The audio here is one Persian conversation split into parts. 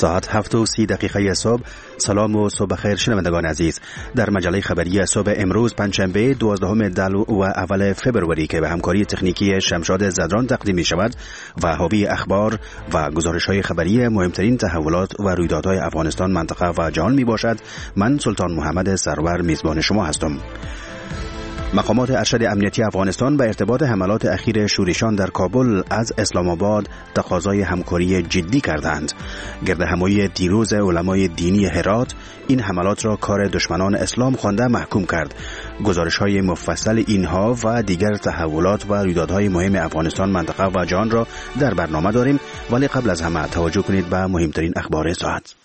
ساعت 7:30 صبح. سلام و صبح خیر شنوندگان عزیز. در مجله خبری صبح امروز پنجشنبه 12 دلو و اول فبروری که به همکاری تکنیکی شمشاد زدران تقدیم می شود و حاوی اخبار و گزارش های خبری مهمترین تحولات و رویدادهای افغانستان، منطقه و جهان می باشد. من سلطان محمد سرور میزبان شما هستم. مقامات ارشد امنیتی افغانستان به ارتباط حملات اخیر شورشیان در کابل از اسلام آباد تقاضای همکاری جدی کردند. گردهمایی دیروز علمای دینی هرات این حملات را کار دشمنان اسلام خوانده محکوم کرد. گزارش‌های مفصل اینها و دیگر تحولات و رویدادهای مهم افغانستان، منطقه و جهان را در برنامه داریم، ولی قبل از همه توجه کنید به مهمترین اخبار ساعت.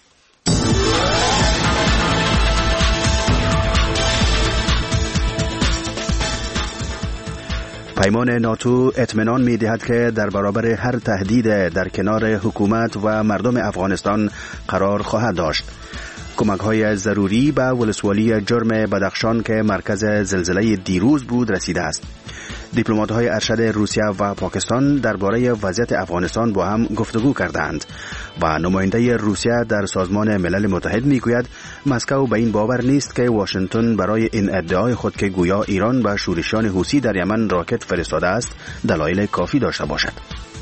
پیمان ناتو اطمینان می دهد که در برابر هر تهدید در کنار حکومت و مردم افغانستان قرار خواهد داشت. کمک‌های ضروری به ولسوالی جرم بدخشان که مرکز زلزله دیروز بود رسیده است. دیپلمات‌های ارشد روسیه و پاکستان درباره وضعیت افغانستان با هم گفتگو کردند و نماینده روسیه در سازمان ملل متحد میگوید مسکو به این باور نیست که واشنگتن برای این ادعای خود که گویا ایران به شورشیان حوثی در یمن راکت فرستاده است دلایل کافی داشته باشد.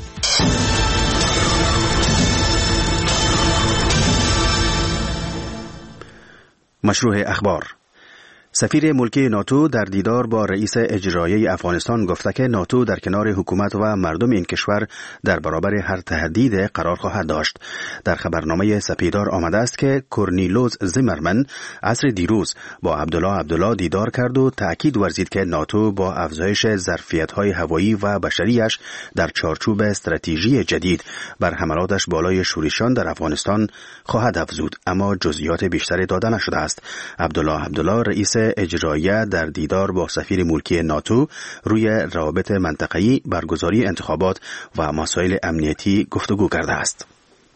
مشروع اخبار. سفیر ملکی ناتو در دیدار با رئیس اجرایی افغانستان گفته که ناتو در کنار حکومت و مردم این کشور در برابر هر تهدید قرار خواهد داشت. در خبرنامه سپیدار آمده است که کورنیلوس زیمرمن عصر دیروز با عبدالله دیدار کرد و تأکید ورزید که ناتو با افزایش ظرفیت‌های هوایی و بشریش در چارچوب استراتژی جدید بر حملاتش بالای شورشیان در افغانستان خواهد افزود، اما جزئیات بیشتری داده نشده است. عبدالله رئیس اجرایی در دیدار با سفیر ملکی ناتو روی روابط منطقه‌ای، برگزاری انتخابات و مسائل امنیتی گفتگو کرده است.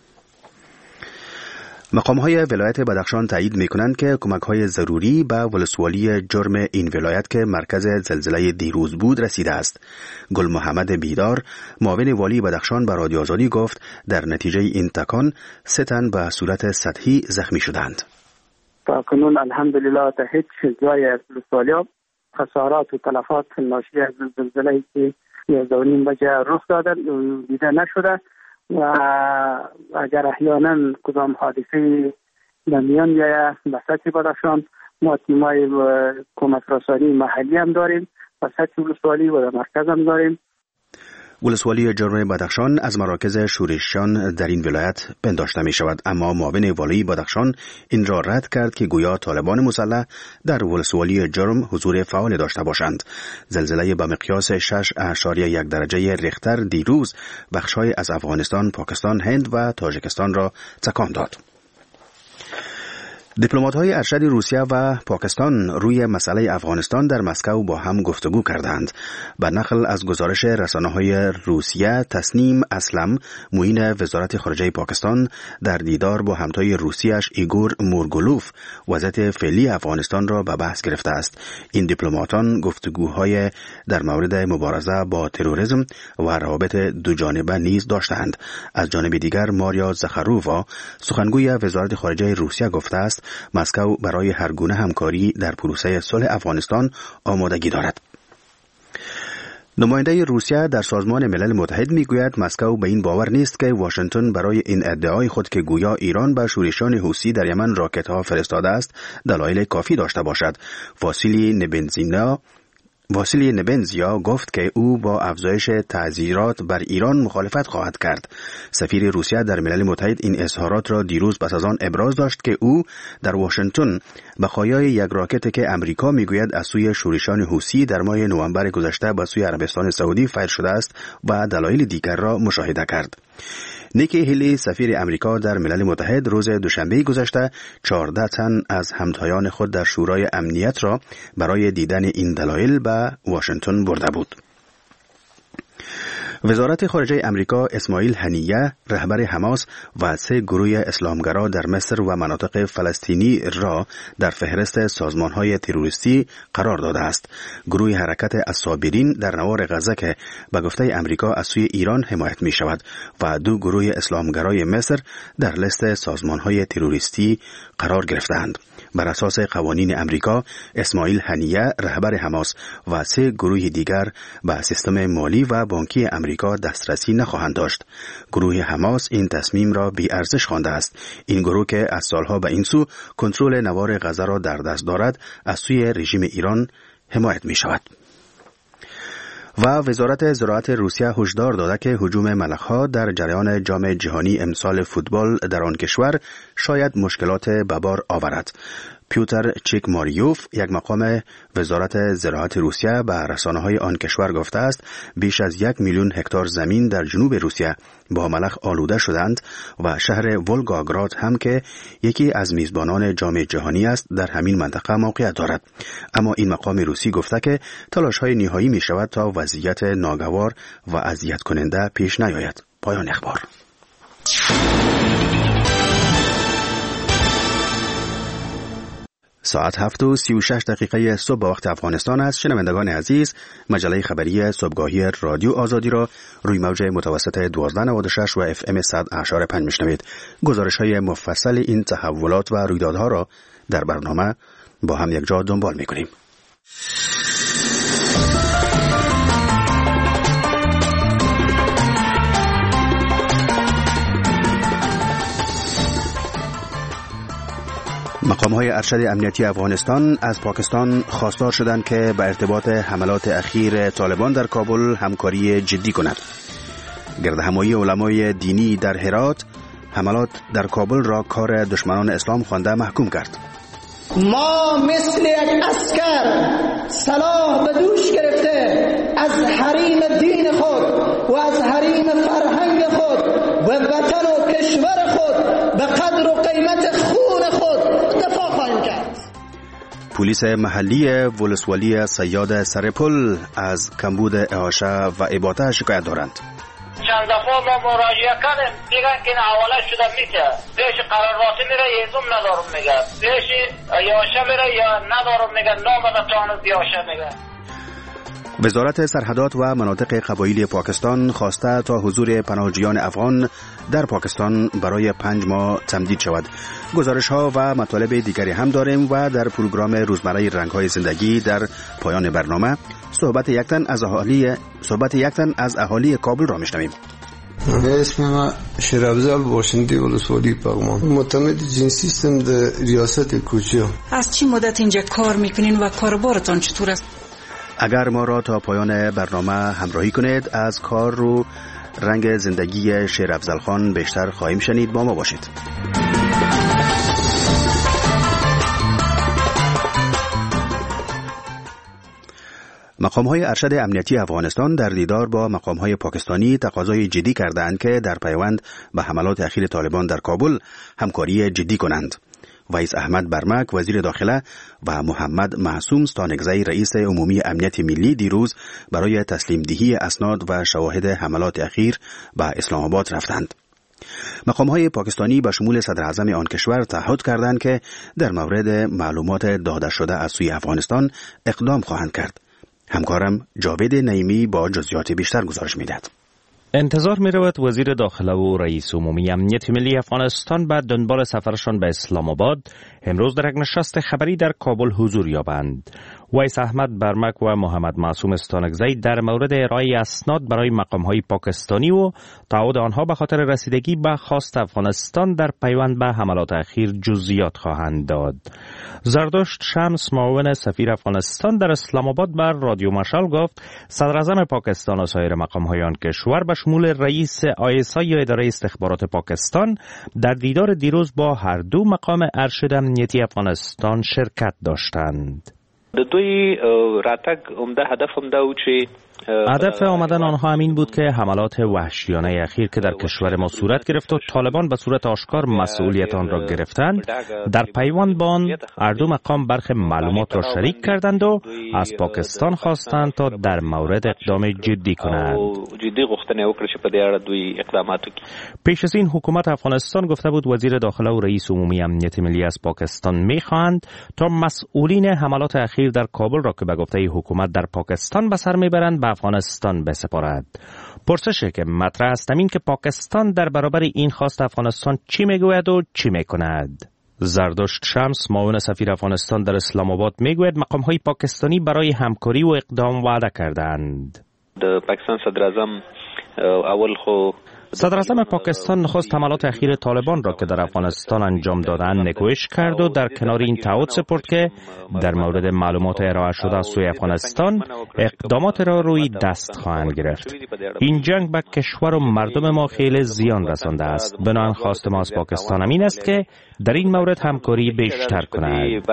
مقام‌های ولایت بدخشان تایید می‌کنند که کمک‌های ضروری به ولسوالی جرم این ولایت که مرکز زلزله دیروز بود رسیده است. گل محمد بیدار، معاون والی بدخشان، به رادیو آزادی گفت در نتیجه این تکان 3 تن به صورت سطحی زخمی شدند. تا کنون الحمدلله تا هیچ جای ولسوالی خسارات و تلفات ناشی از زلزله‌ای که 1.5 بجه رخ داده دیده نشده و اگر احیانا کدام حادثه در میان بیاید به سطح بدخشان ما تیمای کمک رسانی محلی هم داریم و سطح ولسوالی و در مرکز هم داریم. ولسوالی جرم بدخشان از مراکز شورشیان در این ولایت پنداشته می شود، اما معاون والی بدخشان این را رد کرد که گویا طالبان مسلح در ولسوالی جرم حضور فعال داشته باشند. زلزله به مقیاس 6.1 درجه ریختر دیروز بخش‌های از افغانستان، پاکستان، هند و تاجیکستان را تکان داد. دیپلمات‌های ارشد روسیه و پاکستان روی مسئله افغانستان در مسکو با هم گفتگو کردند. به نقل از گزارش رسانه‌های روسیه، تسنیم اسلم، معین وزارت خارجه پاکستان در دیدار با همتای روسیش ایگور مورگولوف وضعیت فعلی افغانستان را به بحث گرفته است. این دیپلماتان گفتگوهای در مورد مبارزه با تروریسم و روابط دوجانبه نیز داشتند. از جانب دیگر ماریا زخارووا، سخنگوی وزارت خارجه روسیه، گفته است مسکو برای هر گونه همکاری در پروسه صلح افغانستان آمادگی دارد. نماینده روسیه در سازمان ملل متحد میگوید مسکو به این باور نیست که واشنگتن برای این ادعای خود که گویا ایران به شورشیان حوثی در یمن راکت‌ها فرستاده است دلایل کافی داشته باشد. واسیلی نبنزیا گفت که او با افزایش تعزیرات بر ایران مخالفت خواهد کرد. سفیر روسیه در ملل متحد این اظهارات را دیروز پس از آن ابراز داشت که او در واشنگتن بقایای یک راکت که امریکا میگوید از سوی شورشیان حوثی در ماه نوامبر گذشته به سوی عربستان سعودی فایر شده است و دلایل دیگر را مشاهده کرد. نیکی هیلی، سفیر امریکا در ملل متحد، روز دوشنبه گذشته 14 تن از همتایان خود در شورای امنیت را برای دیدن این دلایل به واشنگتن برده بود. وزارت خارجه امریکا اسماعیل هنیه رهبر حماس و 3 گروه اسلامگرا در مصر و مناطق فلسطینی را در فهرست سازمان‌های تروریستی قرار داده است. گروه حرکت الصابرین در نوار غزه که به گفته امریکا از سوی ایران حمایت می شود و 2 گروه اسلامگرای مصر در لیست سازمان‌های تروریستی قرار گرفتند. بر اساس قوانین امریکا، اسماعیل هنیه رهبر حماس و 3 گروه دیگر به سیستم مالی و بانکی امریکا دسترسی نخواهند داشت. گروه حماس این تصمیم را بی ارزش خوانده است. این گروه که از سالها به این سو کنترل نوار غزه را در دست دارد، از سوی رژیم ایران حمایت می شود. و وزارت زراعت روسیه هشدار داده که هجوم ملخ‌ها در جریان جام جهانی امسال فوتبال در آن کشور شاید مشکلات به بار آورد. پیوتر چیکماریوف، یک مقام وزارت زراعت روسیه، به رسانه‌های آن کشور گفته است بیش از 1 میلیون هکتار زمین در جنوب روسیه با ملخ آلوده شدند و شهر ولگاگراد هم که یکی از میزبانان جام جهانی است در همین منطقه موقعیت دارد. اما این مقام روسی گفته که تلاش‌های نهایی می شود تا وضعیت ناگوار و اذیت کننده پیش نیاید. پایان اخبار. ساعت 7:36 صبح به وقت افغانستان است. شنوندگان عزیز، مجله خبری صبحگاهی رادیو آزادی را روی موج متوسط 1296 و FM 100.5 میشنوید. گزارش‌های مفصل این تحولات و رویدادها را در برنامه با هم یک جا دنبال می‌کنیم. مقام‌های ارشد امنیتی افغانستان از پاکستان خواستار شدند که به ارتباط حملات اخیر طالبان در کابل همکاری جدی کند. گردهمایی علمای دینی در هرات حملات در کابل را کار دشمنان اسلام خوانده محکوم کرد. ما مثل یک اسکر سلاح به دوش گرفته از حریم دین خود و از حریم فرهنگ خود و وطن و کشور خود به قدر و قیمت خون خود دفاع خواهیم کرد. پلیس محلی ولسوالی صیاد سرپل از کمبود اعاشه و اباطه شکایت دارند. چند دفعه ما مراجعه کردیم، میگن که حواله شده میشه، پیش قرارواسی میره یزوم ندارم میگه، پیش یاشه میره یا ندارم میگه، نامده تانست یاشه میگه. وزارت سرحدات و مناطق قبایلی پاکستان خواسته تا حضور پناهجویان افغان در پاکستان برای 5 ماه تمدید شود. گزارش‌ها و مطالب دیگری هم داریم و در پروگرام روزمره رنگ‌های زندگی در پایان برنامه صحبت یک تن از اهالی کابل را میشنویم. اسم من شیرافزال باشنده ولسوالی پغمان، معتمد جنسی هستم در ریاست کوچیا. از چی مدت اینجا کار میکنین و کاربارتان چطور است؟ اگر ما را تا پایان برنامه همراهی کنید از کار رو رنگ زندگی شیرافزال خان بیشتر خواهیم شنید. با ما باشید. مقام‌های ارشد امنیتی افغانستان در دیدار با مقام‌های پاکستانی تقاضای جدی کردند که در پیوند به حملات اخیر طالبان در کابل همکاری جدی کنند. ویس احمد برمک وزیر داخله و محمد معصوم ستانکزی رئیس عمومی امنیت ملی دیروز برای تسلیم دهی اسناد و شواهد حملات اخیر به اسلام آباد رفتند. مقام‌های پاکستانی به شمول صدر اعظم آن کشور تعهد کردند که در مورد معلومات داده شده از سوی افغانستان اقدام خواهند کرد. همکارم جاوید نعیمی با جزئیات بیشتر گزارش می‌دهد. انتظار می رود وزیر داخله و رئیس عمومی امنیت ملی افغانستان بعد دنبال سفرشان به اسلام آباد امروز در یک نشست خبری در کابل حضور یابند. ویس احمد برمک و محمد معصوم ستانکزی در مورد ارائه اسناد برای مقام‌های پاکستانی و تعهد آنها به خاطر رسیدگی به خواست افغانستان در پیوند به حملات اخیر جزئیات خواهند داد. زردشت شمس معاون سفیر افغانستان در اسلام آباد بر رادیو مشال گفت صدر اعظم پاکستان و سایر مقام‌های آن کشور به شمول رئیس ISI یا اداره استخبارات پاکستان در دیدار دیروز با هر دو مقام ارشد امنیتی افغانستان شرکت داشتند. د دوی راتګ عمده هدف هم دا و چې هدف آمدن آنها همین بود که حملات وحشیانه اخیر که در کشور ما صورت گرفت و طالبان به صورت آشکار مسئولیت آن را گرفتند، در پیوند با آن هر دو مقام برخی معلومات را شریک کردند و از پاکستان خواستند تا در مورد اقدام جدی کنند. پیش از این حکومت افغانستان گفته بود وزیر داخله و رئیس عمومی امنیت ملی از پاکستان می‌خواهند تا مسئولین حملات اخیر در کابل را که به گفته حکومت در پاکستان به سر میبرند به افغانستان بسپارد. پرسشی که مطرح است این که پاکستان در برابر این خواست افغانستان چی میگوید و چی میکند؟ زردشت شمس معاون سفیر افغانستان در اسلام آباد میگوید مقام‌های پاکستانی برای همکاری و اقدام وعده کردند. پاکستان صدر اعظم پاکستان نخست حملات اخیر طالبان را که در افغانستان انجام دادند نکوهش کرد و در کنار این تعهد سپرد که در مورد معلومات ارائه شده از سوی افغانستان اقدامات را روی دست خواهند گرفت. این جنگ به کشور و مردم ما خیلی زیان رسانده است. بنابراین خواست ما از پاکستان همین است که در این مورد همکاری بیشتر کند.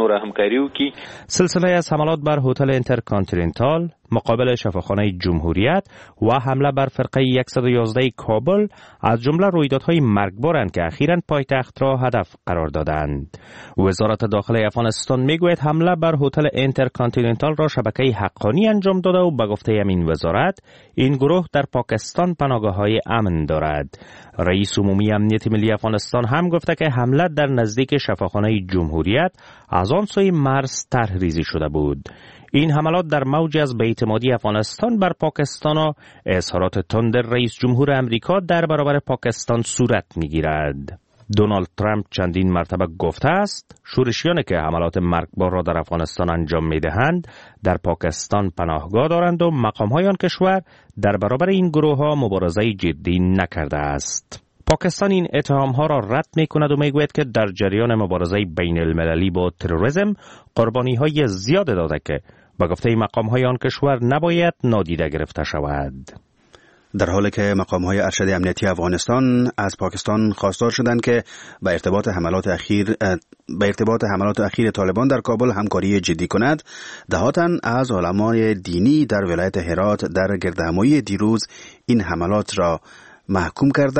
سلسله از حملات بر هتل اینترکانتیننتال مقابل شفاخانه جمهوریت و حمله بر فرقه 111 کابل از جمله رویدادهای مرگبارند که اخیراً پایتخت را هدف قرار دادند. وزارت داخله افغانستان میگوید حمله بر هتل اینترکانتیننتال را شبکه حقانی انجام داده و به گفته همین وزارت این گروه در پاکستان پناهگاه‌های امن دارد. رئیس عمومی امنیت ملی افغانستان هم گفته که حمله در نزدیک شفاخانه جمهوریت از آن سوی مرز طرح‌ریزی شده بود. این حملات در موج از بی‌اعتمادی افغانستان بر پاکستان و اظهارات تند رئیس جمهور امریکا در برابر پاکستان صورت می‌گیرد. دونالد ترامپ چندین مرتبه گفته است شورشیانی که حملات مرگبار را در افغانستان انجام می‌دهند در پاکستان پناهگاه دارند و مقام‌های آن کشور در برابر این گروه‌ها مبارزه جدی نکرده است. پاکستان این اتهام‌ها را رد می‌کند و می‌گوید که در جریان مبارزه بین‌المللی با تروریسم قربانی‌های زیاد داده که به گفته مقام‌های آن کشور نباید نادیده گرفته شود. در حالی که مقام‌های ارشد امنیتی افغانستان از پاکستان خواستار شدند که به ارتباط حملات اخیر طالبان در کابل همکاری جدی کند، دهاتن از علمای دینی در ولایت هرات در گردهمایی دیروز این حملات را محکوم کرده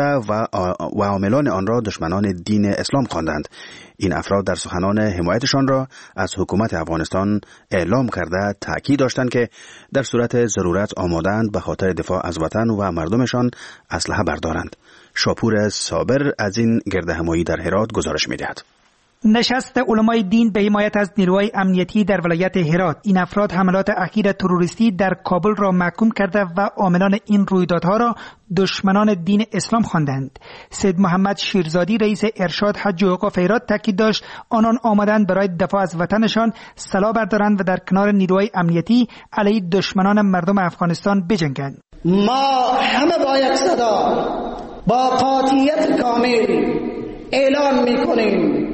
و عاملان آن را دشمنان دین اسلام خواندند. این افراد در سخنان حمایتشان را از حکومت افغانستان اعلام کرده تاکید داشتند که در صورت ضرورت آمادند به خاطر دفاع از وطن و مردمشان اسلحه بردارند. شاپور صابر از این گردهمایی در هرات گزارش می‌دهد. نشست علمای دین به حمایت از نیروهای امنیتی در ولایت هرات. این افراد حملات اخیر تروریستی در کابل را محکوم کرده و عاملان این رویدادها را دشمنان دین اسلام خواندند. سید محمد شیرزادی رئیس ارشاد حج و اوقاف هرات تاکید داشت آنان آمدند برای دفاع از وطنشان سلاح بردارند و در کنار نیروهای امنیتی علیه دشمنان مردم افغانستان بجنگند. ما همه با یک صدا با قاطعیت کامل اعلان می‌کنیم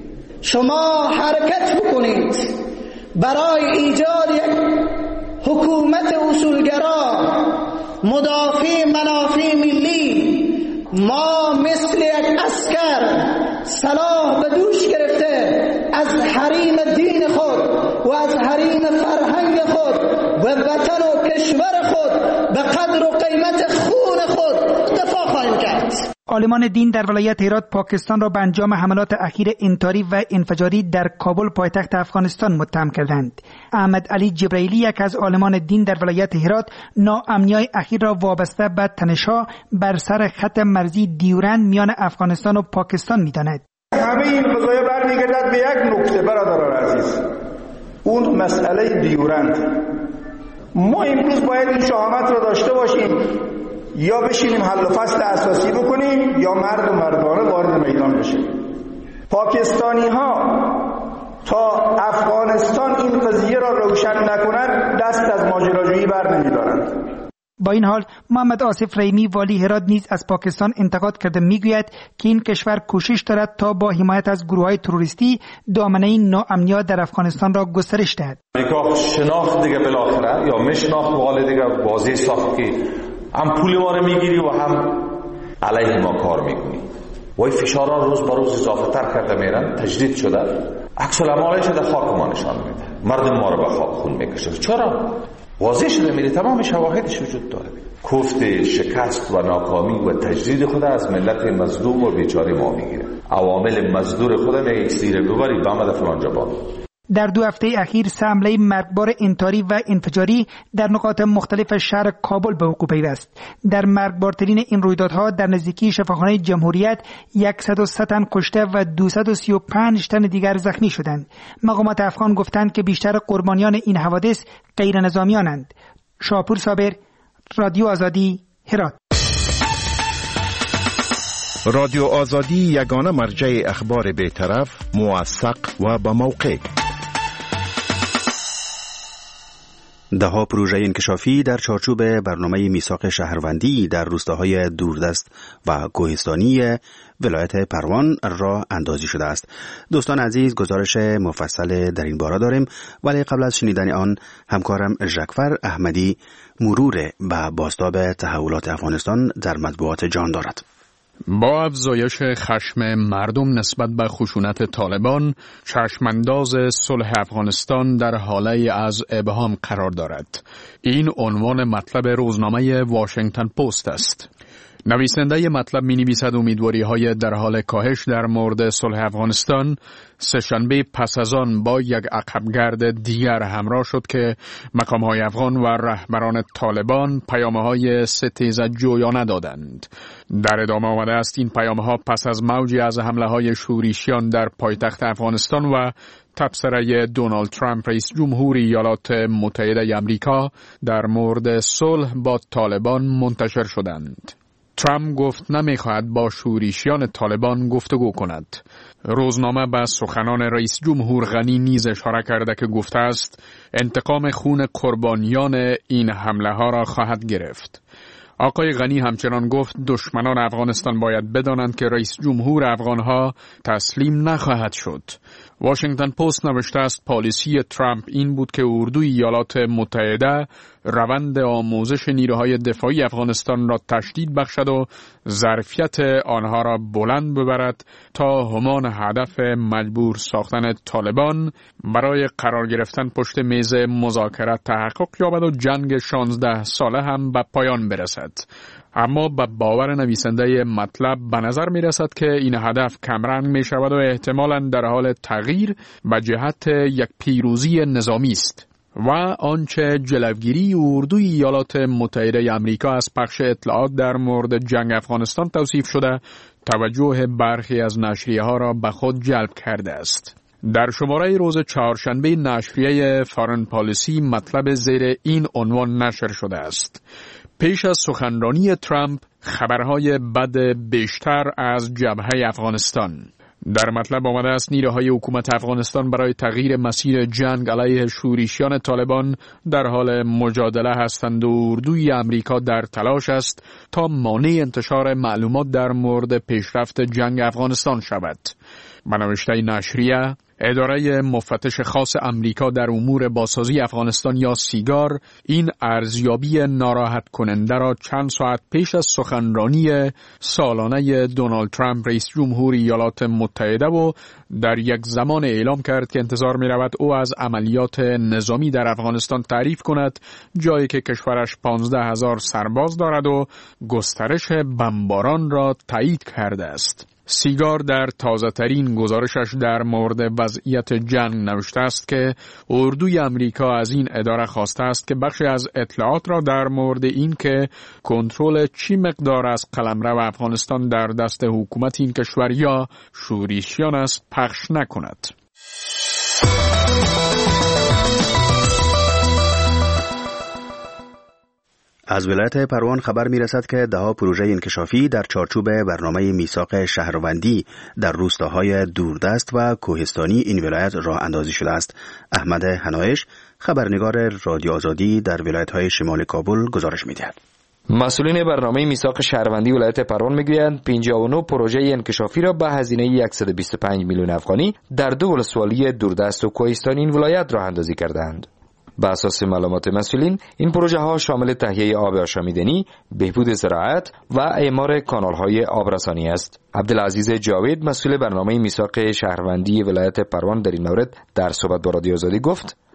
شما حرکت بکنید برای ایجاد یک حکومت اصولگرا مدافع منافع ملی. ما مثل یک عسکر سلاح به دوش گرفته از حریم دین خود و از حریم فرهنگ خود و وطن و کشور خود به قدر و قیمت خون خود دفاع خواهیم کرد. عالمان دین در ولایت هرات پاکستان را به انجام حملات اخیر انتحاری و انفجاری در کابل پایتخت افغانستان متهم کردند. احمد علی جبرائیلی یک از عالمان دین در ولایت هرات ناامنی‌های اخیر را وابسته به تنش‌ها بر سر خط مرزی دیورند میان افغانستان و پاکستان می‌داند. همه این قضایا برمیگردد به یک نکته برادران عزیز، اون مسئله دیورند. ما امروز باید این شهامت را داشته باشیم یا بشینیم حل و فصل اساسی بکنیم یا مرد و مردانه وارد میدان بشیم. پاکستانی ها تا افغانستان این قضیه را روشن نکنند دست از ماجراجویی بر نمیدارند. با این حال محمد آصف رحیمی والی هرات نیز از پاکستان انتقاد کرده میگوید که این کشور کوشش دارد تا با حمایت از گروه‌های تروریستی دامنه ناامنی‌ها در افغانستان را گسترش دهد. امریکا شناخت دیگه بالاخره یا میشناخت مقاله دیگه واضح ساخت که هم پول ما رو میگیری و هم علیه ما کار میکنی. وای فشارها روز به روز اضافه تر کرده میرن، تجدید شده. عکس العملش در خاک ما نشان میده. مردم ما رو به خاک خون میکشه. چرا؟ واضح شده میره، تمام شواهدش وجود داره. کوفت شکست و ناکامی و تجدید خود از ملت مظلوم و بیچاره ما میگیره. عوامل مزدور خودم یک سیر ببری به آمده فلانجا با. در 2 هفته اخیر 3 حمله مرگبار انتحاری و انفجاری در نقاط مختلف شهر کابل به وقوع پیوست. در مرگبارترین این رویدادها در نزدیکی شفاخانه جمهوریت 103 تن کشته و 235 تن دیگر زخمی شدند. مقامات افغان گفتند که بیشتر قربانیان این حوادث غیر نظامیانند. شاپور صابر، رادیو آزادی، هرات. رادیو آزادی یگانه مرجع اخبار بی‌طرف، موثق و با موقع. دهها پروژه انکشافی در چارچوب برنامه میثاق شهروندی در روستاهای دوردست و کوهستانی ولایت پروان راه اندازی شده است. دوستان عزیز، گزارش مفصل در این باره داریم، ولی قبل از شنیدن آن همکارم ژکفر احمدی مرور به بازتاب تحولات افغانستان در مطبوعات جان دارد. با افزایش خشم مردم نسبت به خشونت طالبان، چشمانداز صلح افغانستان در حاله از ابهام قرار دارد. این عنوان مطلب روزنامه واشنگتن پست است. نویسنده مطلب می نویسد امیدواری‌های در حال کاهش در مورد صلح افغانستان سه‌شنبه پس از آن با یک عقبگرد دیگر همراه شد که مقام‌های افغان و رهبران طالبان پیام‌های ستیزه جویانه دادند. در ادامه آمده است این پیام‌ها پس از موجی از حمله‌های شورشیان در پایتخت افغانستان و تبصره دونالد ترامپ رئیس جمهور ایالات متحده آمریکا در مورد صلح با طالبان منتشر شدند. ترامپ گفت نمیخواهد با شورشیان طالبان گفتگو کند. روزنامه به سخنان رئیس جمهور غنی نیز اشاره کرده که گفته است انتقام خون قربانیان این حمله ها را خواهد گرفت. آقای غنی همچنان گفت دشمنان افغانستان باید بدانند که رئیس جمهور افغانها تسلیم نخواهد شد. واشنگتن پست نوشته است پالیسی ترامپ این بود که اردوی ایالات متحده روند آموزش نیروهای دفاعی افغانستان را تشدید بخشد و ظرفیت آنها را بلند ببرد تا همان هدف مجبور ساختن طالبان برای قرار گرفتن پشت میز مذاکره تحقق یابد و جنگ 16 ساله هم به پایان برسد. اما به باور نویسنده مطلب به نظر می رسد که این هدف کمرنگ می شود و احتمالاً در حال تغییر به جهت یک پیروزی نظامی است. و آنچه جلوگیری اردوی ایالات متحده آمریکا از پخش اطلاعات در مورد جنگ افغانستان توصیف شده توجه برخی از نشریه ها را به خود جلب کرده است. در شماره روز چهارشنبه نشریه فارن پالیسی مطلب زیر این عنوان نشر شده است: پیش از سخنرانی ترامپ خبرهای بد بیشتر از جبهه افغانستان. در مطلب آمده است نیروهای حکومت افغانستان برای تغییر مسیر جنگ علیه شورشیان طالبان در حال مجادله هستند و اردوی آمریکا در تلاش است تا مانع انتشار معلومات در مورد پیشرفت جنگ افغانستان شود. به نوشته نشریه، اداره مفتش خاص امریکا در امور بازسازی افغانستان یا سیگار این ارزیابی ناراحت کننده را چند ساعت پیش از سخنرانی سالانه دونالد ترامپ رئیس جمهور ایالات متحده و در یک زمان اعلام کرد که انتظار می رود او از عملیات نظامی در افغانستان تعریف کند، جایی که کشورش 15,000 سرباز دارد و گسترش بمباران را تایید کرده است. سیگار در تازه ترین گزارشش در مورد وضعیت جنگ نوشته است که اردوی آمریکا از این اداره خواسته است که بخشی از اطلاعات را در مورد این که کنترل چی مقدار از قلمرو افغانستان در دست حکومت این کشور یا شورشیان است پخش نکند. از ولایت پروان خبر می رسد که دهها پروژه انکشافی در چارچوب برنامه میثاق شهروندی در روستاهای دوردست و کوهستانی این ولایت راه اندازی شده است. احمد حنایش، خبرنگار رادیو آزادی در ولایت‌های شمال کابل گزارش می‌دهد. مسئولین برنامه میثاق شهروندی ولایت پروان میگویند 59 پروژه انکشافی را به هزینه 125 میلیون افغانی در دو ولسوالی دوردست و کوهستانی این ولایت راه اندازی کردند. به اساس معلومات مسئولین این پروژه ها شامل تهیه آب آشامیدنی، بهبود زراعت و اعمار کانال های آبرسانی است. عبدالعزیز جاوید، مسئول برنامه میثاق شهروندی ولایت پروان در این مورد در صحبت با رادیو آزادی گفت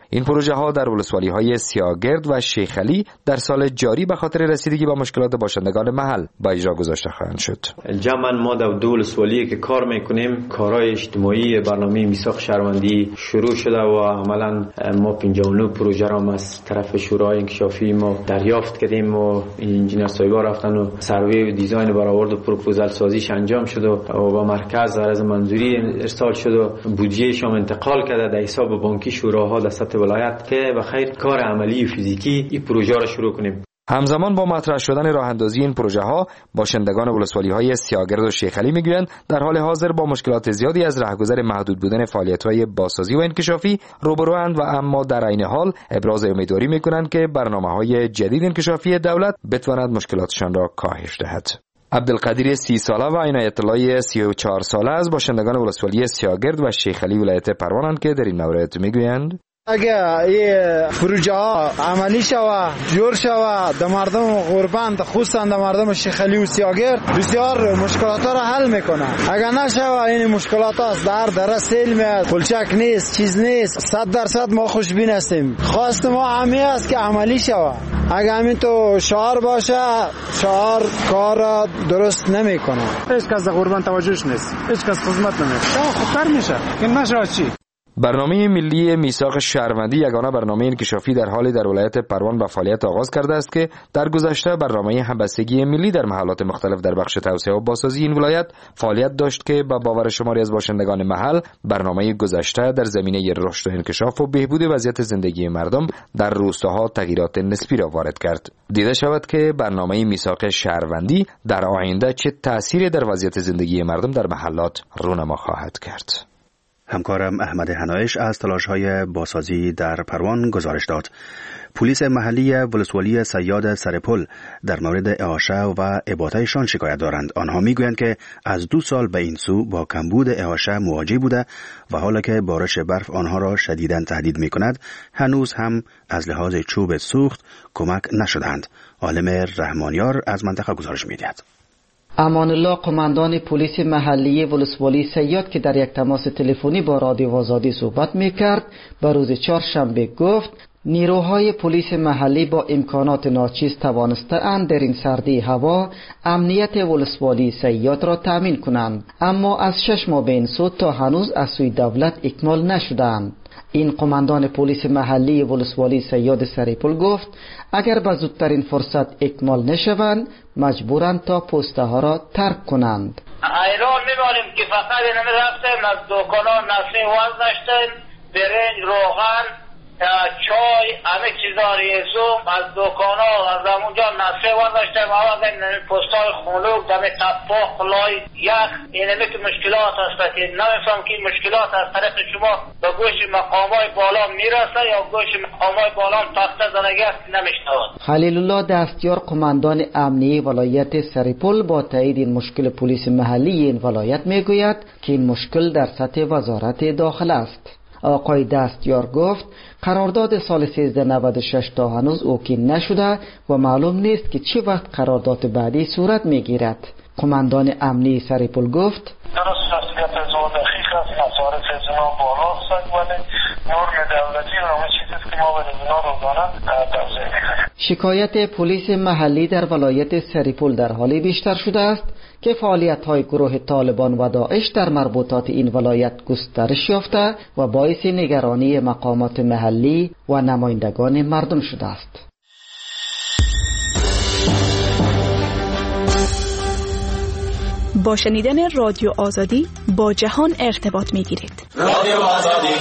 این پروژه ها در ولسوالی های سیاگرد و شیخ علی در سال جاری به خاطر رسیدگی با مشکلات باشندگان محل به اجرا گذاشته خواهند شد. جمعاً ما در دو ولسوالی که کار میکنیم، کارهای اجتماعی برنامه میثاق شهروندی شروع شده و عملاً ما 59 پروژه را از طرف شورای انکشافی ما دریافت کردیم و انجینیر صاحبا رفتن و سروی و دیزاین برآورد و پروپوزال سازیش انجام شد و با مرکز عرض منظوری ارسال شد و بودجهش هم انتقال کرده در حساب بانکی شوراها در سطح ولایت که بخیر کار عملی و فیزیکی این پروژه را شروع کنیم. همزمان با مطرح شدن راه اندازی این پروژه ها، باشندگان ولسوالی های سیاگرد و شیخ علی میگویند در حال حاضر با مشکلات زیادی از رهگذر محدود بودن فعالیت های بازسازی و انکشافی روبروند و اما در عین حال ابراز امیدواری میکنند که برنامه های جدید انکشافی دولت بتواند مشکلاتشان را کاهش دهد. عبدالقدیر 30 ساله و عنایت الله 34 ساله از باشندگان ولسوالی سیاگرد و شیخ علی ولایت پروانند که در این مورد میگویند اگر این پروژه ها عملی شود، جور شود، در مردم غربند خصوصا در مردم شیخ علی و سیاگرد بسیار مشکلات ها را حل میکنه. اگر نشود این مشکلات ها در دره سیل میاد، پلچک نیست، چیز نیست، 100% ما خوشبین هستیم. خواست ما همین است که عملی شود. اگر همین تو شعار باشه، شعار کار درست نمیکنه. هیچ کس در غربند توجهش نیست، هیچ کس خدمت نمیکنه. خطر میشه که نشه چی. برنامه ملی میثاق شهروندی یگانه برنامه انکشافی در حالی در ولایت پروان به فعالیت آغاز کرده است که در گذشته برنامه همبستگی ملی در محلات مختلف در بخش توسعه و بازسازی این ولایت فعالیت داشت که با باور شماری از باشندگان محل برنامه گذشته در زمینه رشد و انکشاف و بهبود وضعیت زندگی مردم در روستاها تغییرات نسبی را وارد کرد. دیده شود که برنامه میثاق شهروندی در آینده چه تأثیری در وضعیت زندگی مردم در محلات رونما خواهد کرد. همکارم احمد حنایش از تلاش‌های بازسازی در پروان گزارش داد. پلیس محلی ولسوالی صیاد سرپل در مورد اعاشه و اباطه‌شان شکایت دارند. آنها میگویند که از 2 سال به این سو با کمبود اعاشه مواجه بوده و حالا که بارش برف آنها را شدیداً تهدید می‌کند، هنوز هم از لحاظ چوب سوخت کمک نشدند. عالم رحمانیار از منطقه گزارش می‌دهد. امان الله قماندان پلیس محلی ولسوالی صیاد که در یک تماس تلفنی با رادیو آزادی صحبت میکرد به روز چهارشنبه گفت نیروهای پلیس محلی با امکانات ناچیز توانسته‌اند در این سردی هوا امنیت ولسوالی صیاد را تامین کنند، اما از 6 ماه به این سو تا هنوز از سوی دولت اکمال نشدند. این قماندان پلیس محلی ولسوالی صیاد سرپل گفت اگر به زودترین فرصت اکمال نشوند مجبورند تا پسته ها را ترک کنند. ایران می‌باریم که فقط اینمی رفتیم از دکانان نسلی وزنشتیم، برنج، روغن، چای، همه چیزا ریزوم از دکانا از همونجا نسلی وزنشتیم. آواز این پستای خلوق دمی تفاق لای یخ اینمی که مشکلات هست که نمیفهم که مشکلات از طرف شما به گوش مقامای بالا میرسه یا گوش مقامای بالا تخته زنگی است نمیشنود. خلیل الله دستیار قماندان امنی ولایت سرپل با تایید این مشکل پلیس محلی این ولایت میگوید که این مشکل در سطح وزارت داخله است. آقای دستیار گفت قرارداد سال 1396 تا هنوز اوکی نشده و معلوم نیست که چه وقت قرارداد بعدی صورت میگیرد. قماندان امنی سرپل گفت درست است که تزواد دقیق است، مصارف ازنا بالا است ولی نرم دولتی و همه چیزی که ما به ازنا روزانه توضیح میکنیم. شکایت پلیس محلی در ولایت سرپل در حالی بیشتر شده است که فعالیت‌های گروه طالبان و داعش در مربوطات این ولایت گسترش یافته و باعث نگرانی مقامات محلی و نمایندگان مردم شده است. با شنیدن رادیو آزادی با جهان ارتباط می‌گیرید. رادیو آزادی.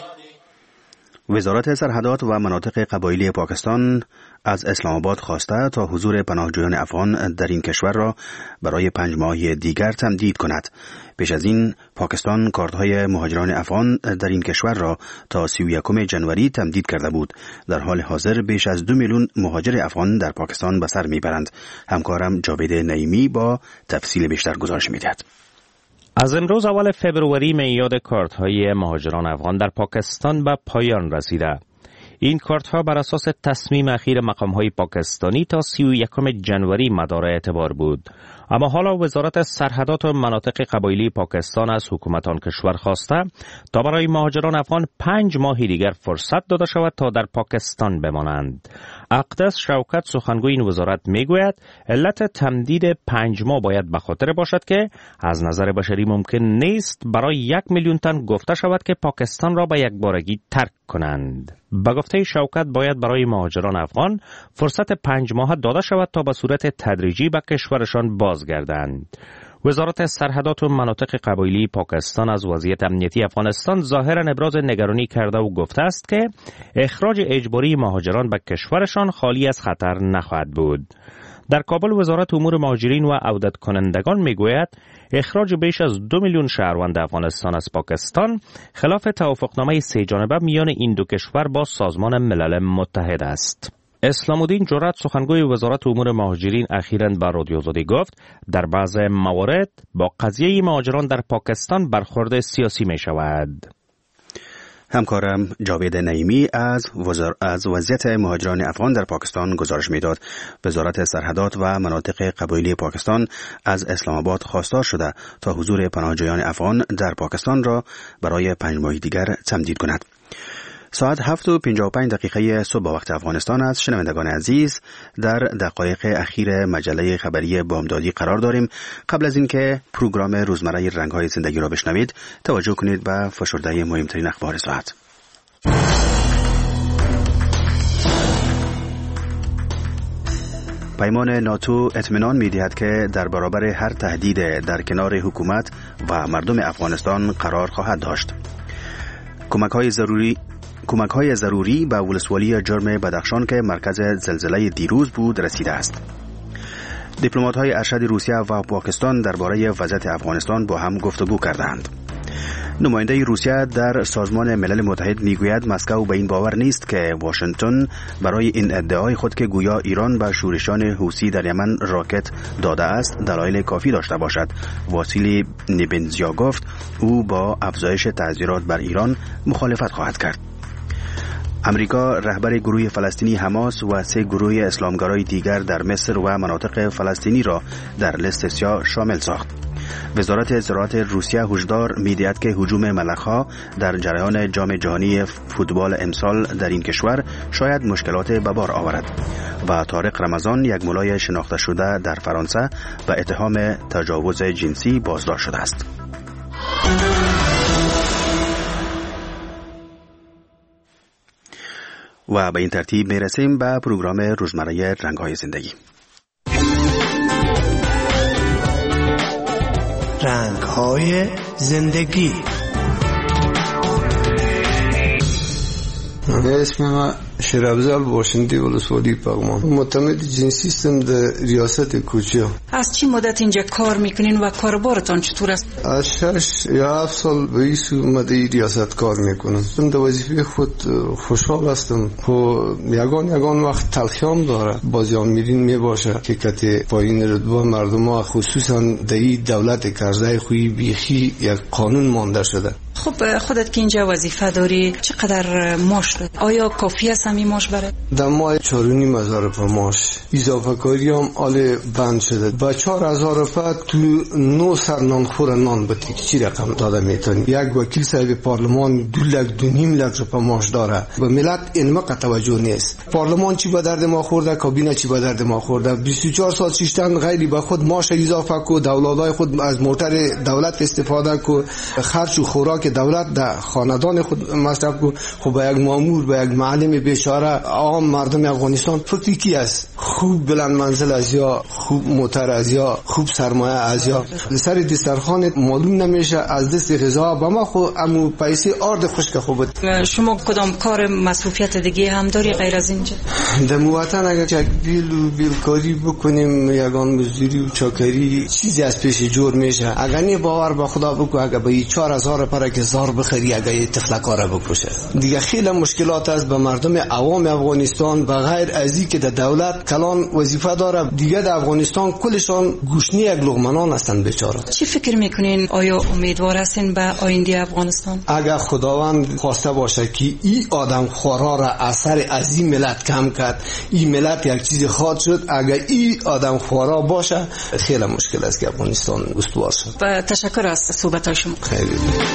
وزارت سرحدات و مناطق قبایلی پاکستان از اسلام آباد خواسته تا حضور پناهجویان افغان در این کشور را برای 5 ماه دیگر تمدید کند. پیش از این پاکستان کارت‌های مهاجران افغان در این کشور را تا 31 جنوری تمدید کرده بود. در حال حاضر بیش از 2 میلیون مهاجر افغان در پاکستان به سر میبرند. همکارم جاوید نعیمی با تفصیل بیشتر گزارش میدهد. از امروز اول فبروری میعاد کارت‌های مهاجران افغان در پاکستان به پایان رسیده. این کارت ها بر اساس تصمیم اخیر مقام های پاکستانی تا 31 جنوری مدار اعتبار بود. اما حالا وزارت سرحدات و مناطق قبایلی پاکستان از حکومت آن کشور خواسته تا برای مهاجران افغان 5 ماه دیگر فرصت داده شود تا در پاکستان بمانند. اقدس شوکت سخنگوی این وزارت میگوید علت تمدید 5 ماه باید به خاطر باشد که از نظر بشری ممکن نیست برای 1 میلیون تن گفته شود که پاکستان را به یک بارگی ترک کنند. به گفته شوکت باید برای مهاجران افغان فرصت 5 ماه داده شود تا به صورت تدریجی به کشورشان بازگردند. وزارت سرحدات و مناطق قبایلی پاکستان از وضعیت امنیتی افغانستان ظاهرا ابراز نگرانی کرده و گفته است که اخراج اجباری مهاجران به کشورشان خالی از خطر نخواهد بود. در کابل وزارت امور مهاجرین و عودت کنندگان میگوید اخراج بیش از 2 میلیون شهروند افغانستان از پاکستان خلاف توافقنامه 3 جانبه میان این دو کشور با سازمان ملل متحد است. اسلام الدین جرأت سخنگوی وزارت امور مهاجرین اخیراً به رادیو آزادی گفت در بعض موارد با قضیه مهاجران در پاکستان برخورد سیاسی می شود. همکارم جاوید نعیمی از وضعیت مهاجران افغان در پاکستان گزارش میداد. وزارت سرحدات و مناطق قبایلی پاکستان از اسلام آباد خواستار شده تا حضور پناهجویان افغان در پاکستان را برای 5 ماه دیگر تمدید کند. ساعت 7:55 صبح وقت افغانستان است. شنوندگان عزیز، در دقایق اخیر مجله خبری بامدادی قرار داریم. قبل از اینکه پروگرام روزمره رنگ‌های زندگی را بشنوید، توجه کنید به فشرده مهمترین اخبار ساعت. پیمان ناتو اطمینان می‌دهد که در برابر هر تهدید در کنار حکومت و مردم افغانستان قرار خواهد داشت. کمک‌های ضروری به ولسوالی جرم بدخشان که مرکز زلزله دیروز بود رسیده است. دیپلمات‌های ارشد روسیه و پاکستان درباره وضعیت افغانستان با هم گفتگو کردند. نماینده روسیه در سازمان ملل متحد میگوید مسکو به این باور نیست که واشنگتن برای این ادعای خود که گویا ایران به شورشان حوثی در یمن راکت داده است دلایل کافی داشته باشد. واسیلی نیبنزیا گفت او با افزایش تعزیرات بر ایران مخالفت خواهد کرد. امریکا رهبر گروه فلسطینی حماس و 3 گروه اسلامگرای دیگر در مصر و مناطق فلسطینی را در لیست سیاه شامل ساخت. وزارت زراعت روسیه هشدار می‌دهد که هجوم ملخ‌ها در جریان جام جهانی فوتبال امسال در این کشور شاید مشکلات به بار آورد. و طارق رمضان، یک ملای شناخته شده در فرانسه، به اتهام تجاوز جنسی بازداشت شده است. و به این ترتیب میرسیم به پروگرام روزمره رنگ‌های زندگی. رنگ‌های زندگی. اسم من شیرابزال باشندی ولسوالی پغمان، معتمد جنسی هستم در ریاست کوچه. از چی مدت اینجا کار میکنین و کاربارتان چطور است؟ از 6 یا 7 سال به این اومده ریاست کار میکنم. من در وظیفه خود خوشحال هستم. یگان وقت تلخیام داره. بازیان میرین میباشه که کتی پایین رتبه مردم ها خصوصا در این دولت کرده خویی بیخی یک قانون مانده شده. خب خودت که اینجا وظیفه داری چقدر معاش داری؟ آیا کافی است همین معاش برات؟ در ماه 4,500 پر معاش. اضافه کاری هم آل بند شده. با 4,000 پر تو 9 سر نانخور نان بتی چی رقم داده میتونی؟ یک وکیل صاحب پارلمان 2 لک 2.5 لک پر معاش داره. به ملت این مقدار توجه نیست. پارلمان چی به درد ما خورده، کابینه چی به درد ما خورده. 24 سال شیشتن غیری به خود معاش اضافه کو، دولتای خود از موتر دولت استفاده کو، خرج و خوراک دولت در خاندان خود مصرف کو. خب به یک مامور، به یک معلم بیچاره عام مردم افغانستان فکر کی است؟ خوب بلند منزل از یا خوب موتر از یا خوب سرمایه از یا سر دسترخوان معلوم نمیشه از دست غذا با ما خو امو پیسه آرد خشک خوبت. شما کدام کار مصروفیت دیگه هم داری غیر از اینجا؟ در موطن اگر چک بیلکاری بکنیم، یگان مزدوری و چاکری چیزی از پیش جور میشه. اگر نی باور به خدا بکو، اگر به 4,000 پر که زار بخری، اگر یه تفلکاره بکشه دیگه خیلی مشکلات است به مردم عوام افغانستان. بغیر از این که در دولت کلان وظیفه داره. دیگه در افغانستان کلشان گوشنی یک لقمنان هستند بیچاره. چی فکر میکنین؟ آیا امیدوار هستین به آینده افغانستان؟ اگر خداوند خواسته باشه که این آدم خورا را اثر از این ملت کم کرد، این ملت یک چیز خواهد شد. اگر این آدم خورا باشه خیلی مشکل است که افغانستان استوار شد. و تشکر از صحبت شما. خیلی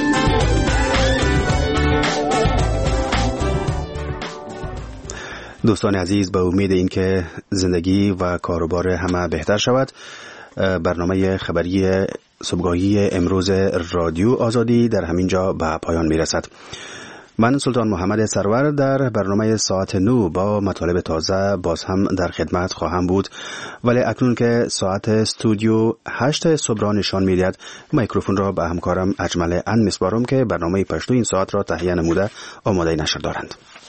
دوستان عزیز، به امید اینکه زندگی و کاروبار همه بهتر شود، برنامه خبری صبحگاهی امروز رادیو آزادی در همین جا به پایان میرسد. من سلطان محمد سرور در برنامه ساعت 9 با مطالب تازه باز هم در خدمت خواهم بود، ولی اکنون که ساعت استودیو 8 صبح را نشان می‌دهد، میکروفون را به همکارم اجمل ان میسپارم که برنامه پشتو این ساعت را تهیه نموده آماده نشر دارند.